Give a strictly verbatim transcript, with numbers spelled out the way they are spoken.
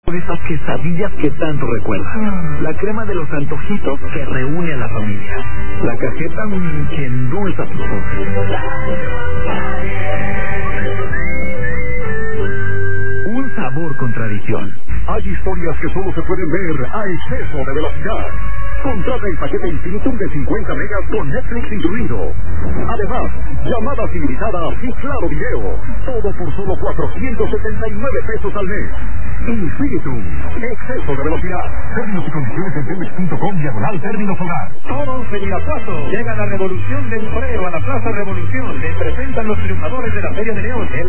Esas quesadillas que tanto recuerdan. La crema de los antojitos que reúne a la familia. La cajeta mm, que endulza tus ojos. Un sabor con tradición. Hay historias que solo se pueden ver a exceso de velocidad. Contrata el paquete Infinitum de cincuenta megas con Netflix incluido. Además, llamadas ilimitadas y claro video. Todo por solo cuatrocientos setenta y nueve pesos al mes. Infinitum, exceso de velocidad. Términos y condiciones en telmex punto com diagonal términos hogar. Todos en Irapuato. Llega la revolución del correo a la Plaza Revolución. Se presentan los triunfadores de la Feria de León.